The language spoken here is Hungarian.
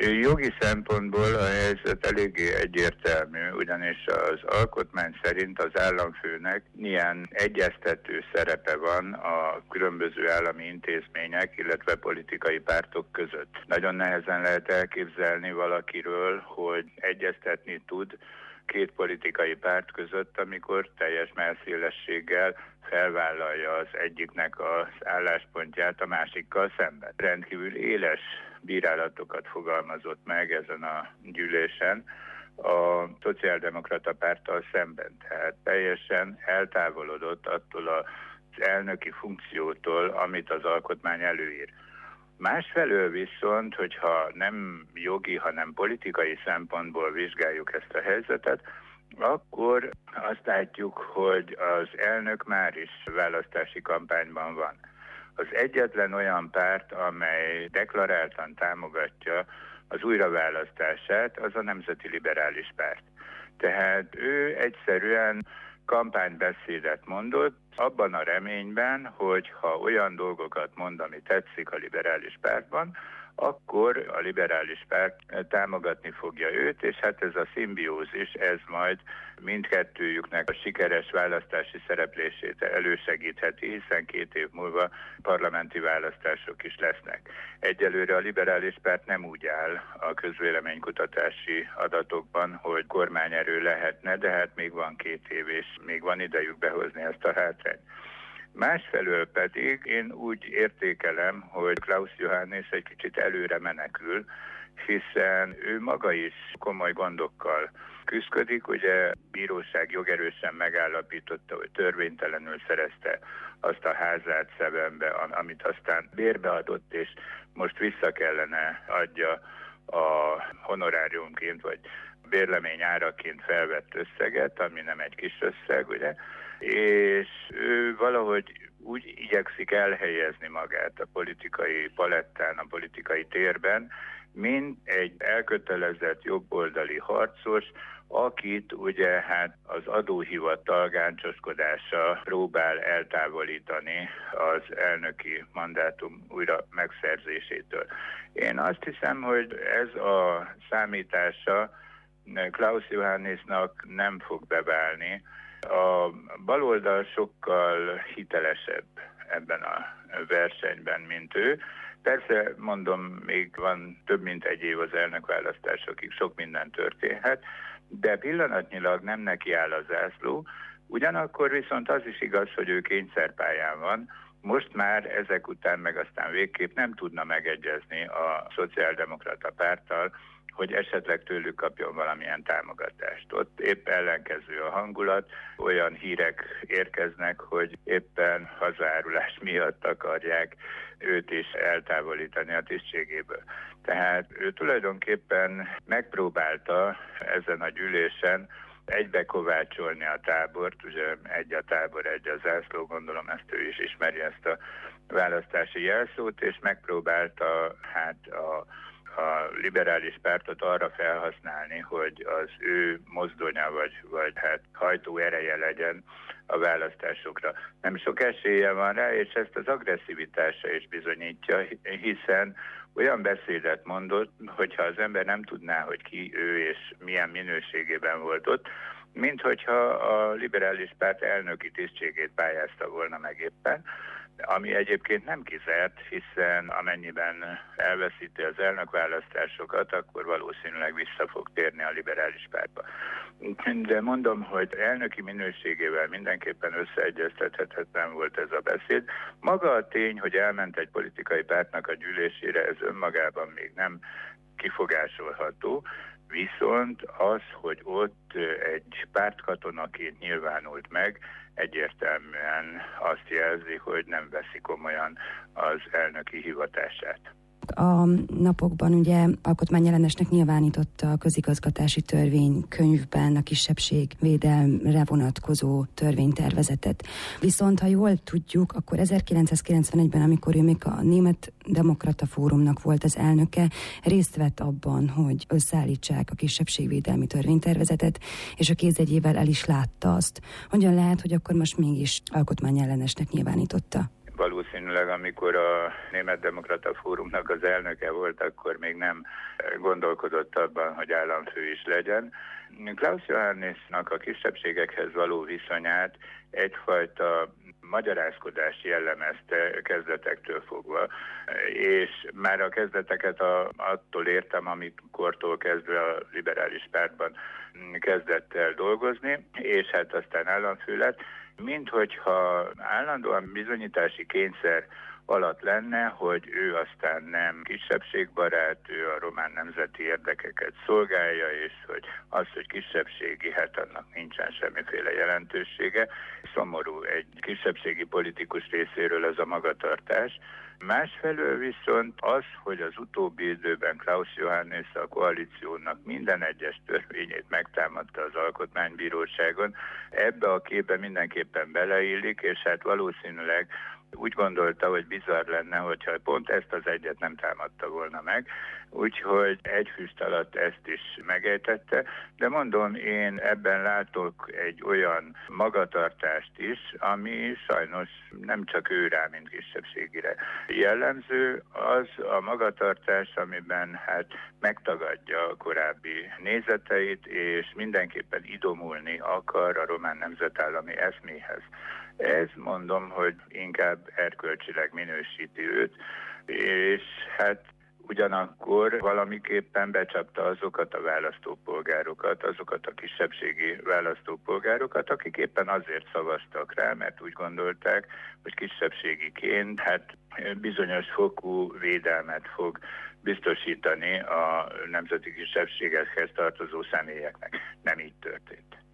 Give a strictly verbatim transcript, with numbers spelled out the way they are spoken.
Jogi szempontból a helyzet eléggé egyértelmű, ugyanis az alkotmány szerint az államfőnek ilyen egyeztető szerepe van a különböző állami intézmények, illetve politikai pártok között. Nagyon nehezen lehet elképzelni valakiről, hogy egyeztetni tud két politikai párt között, amikor teljes mellszélességgel felvállalja az egyiknek az álláspontját a másikkal szemben. Rendkívül éles bírálatokat fogalmazott meg ezen a gyűlésen a szociáldemokrata párttal szemben. Tehát teljesen eltávolodott attól az elnöki funkciótól, amit az alkotmány előír. Másfelől viszont, hogyha nem jogi, hanem politikai szempontból vizsgáljuk ezt a helyzetet, akkor azt látjuk, hogy az elnök már is választási kampányban van. Az egyetlen olyan párt, amely deklaráltan támogatja az újraválasztását, az a Nemzeti Liberális Párt. Tehát ő egyszerűen kampánybeszédet mondott, abban a reményben, hogy ha olyan dolgokat mond, ami tetszik a liberális pártban, akkor a liberális párt támogatni fogja őt, és hát ez a szimbiózis, ez majd mindkettőjüknek a sikeres választási szereplését elősegítheti, hiszen két év múlva parlamenti választások is lesznek. Egyelőre a liberális párt nem úgy áll a közvéleménykutatási adatokban, hogy kormányerő lehetne, de hát még van két év, és még van idejük behozni ezt a hátrányt. Másfelől pedig én úgy értékelem, hogy Klaus Johannes egy kicsit előre menekül, hiszen ő maga is komoly gondokkal küszködik. Ugye a bíróság jogerősen megállapította, hogy törvénytelenül szerezte azt a házát Szebenbe, amit aztán bérbeadott, és most vissza kellene adja a honoráriumként, vagy bérlemény áraként felvett összeget, ami nem egy kis összeg, ugye? És ő valahogy úgy igyekszik elhelyezni magát a politikai palettán, a politikai térben, mint egy elkötelezett jobboldali harcos, akit ugye hát az adóhivatal gáncsoskodása próbál eltávolítani az elnöki mandátum újra megszerzésétől. Én azt hiszem, hogy ez a számítása Klaus Johannesnak nem fog beválni. A baloldal sokkal hitelesebb ebben a versenyben, mint ő. Persze, mondom, még van több mint egy év az elnökválasztásokig, sok minden történhet, de pillanatnyilag nem neki áll a zászló. Ugyanakkor viszont az is igaz, hogy ő kényszerpályán van. Most már ezek után meg aztán végképp nem tudna megegyezni a szociáldemokrata párttal, hogy esetleg tőlük kapjon valamilyen támogatást. Ott épp ellenkező a hangulat, olyan hírek érkeznek, hogy éppen hazárulás miatt akarják őt is eltávolítani a tisztségéből. Tehát ő tulajdonképpen megpróbálta ezen a gyűlésen egybekovácsolni a tábort, ugye egy a tábor, egy a zászló, gondolom ezt ő is ismeri, ezt a választási jelszót, és megpróbálta hát a a liberális pártot arra felhasználni, hogy az ő mozdonya vagy, vagy hát hajtó ereje legyen a választásokra. Nem sok esélye van rá, és ezt az agresszivitása is bizonyítja, hiszen olyan beszédet mondott, hogyha az ember nem tudná, hogy ki ő és milyen minőségében volt ott, mint hogyha a liberális párt elnöki tisztségét pályázta volna meg éppen, ami egyébként nem kizárt, hiszen amennyiben elveszíti az elnökválasztásokat, akkor valószínűleg vissza fog térni a liberális pártba. De mondom, hogy elnöki minőségével mindenképpen összeegyeztethetetlen volt ez a beszéd. Maga a tény, hogy elment egy politikai pártnak a gyűlésére, ez önmagában még nem kifogásolható, viszont az, hogy ott egy pártkatonaként nyilvánult meg, egyértelműen azt jelzi, hogy nem veszi komolyan az elnöki hivatását. A napokban ugye alkotmányellenesnek nyilvánította a közigazgatási törvénykönyvben a kisebbségvédelemre vonatkozó törvénytervezetet. Viszont, ha jól tudjuk, akkor ezerkilencszázkilencvenegyben, amikor ő még a Német Demokrata Fórumnak volt az elnöke, részt vett abban, hogy összeállítsák a kisebbségvédelmi törvénytervezetet, és a kézjegyével el is látta azt. Hogyan lehet, hogy akkor most mégis alkotmányellenesnek nyilvánította? valószínűleg amikor a Német Demokrata Fórumnak az elnöke volt, akkor még nem gondolkodott abban, hogy államfő is legyen. Klaus Johannisnak a kisebbségekhez való viszonyát egyfajta magyarázkodás jellemezte kezdetektől fogva, és már a kezdeteket a, attól értem, amikortól kezdve a liberális pártban kezdett el dolgozni, és hát aztán államfő lett, minthogyha állandóan bizonyítási kényszer alatt lenne, hogy ő aztán nem kisebbségbarát, ő a román nemzeti érdekeket szolgálja, és hogy az, hogy kisebbségi, hát annak nincsen semmiféle jelentősége. Szomorú egy kisebbségi politikus részéről ez a magatartás. Másfelől viszont az, hogy az utóbbi időben Klaus Johannis a koalíciónak minden egyes törvényét megtámadta az Alkotmánybíróságon, ebbe a képbe mindenképpen beleillik, és hát valószínűleg úgy gondolta, hogy bizarr lenne, hogyha pont ezt az egyet nem támadta volna meg, úgyhogy egy füst alatt ezt is megejtette, de mondom, én ebben látok egy olyan magatartást is, ami sajnos nem csak ő rá, mint kisebbségire jellemző, az a magatartás, amiben hát megtagadja a korábbi nézeteit, és mindenképpen idomulni akar a román nemzetállami eszméhez. Ez mondom, hogy inkább erkölcsileg minősíti őt, és hát ugyanakkor valamiképpen becsapta azokat a választópolgárokat, azokat a kisebbségi választópolgárokat, akik éppen azért szavaztak rá, mert úgy gondolták, hogy kisebbségiként hát bizonyos fokú védelmet fog biztosítani a nemzeti kisebbségekhez tartozó személyeknek. Nem így történt.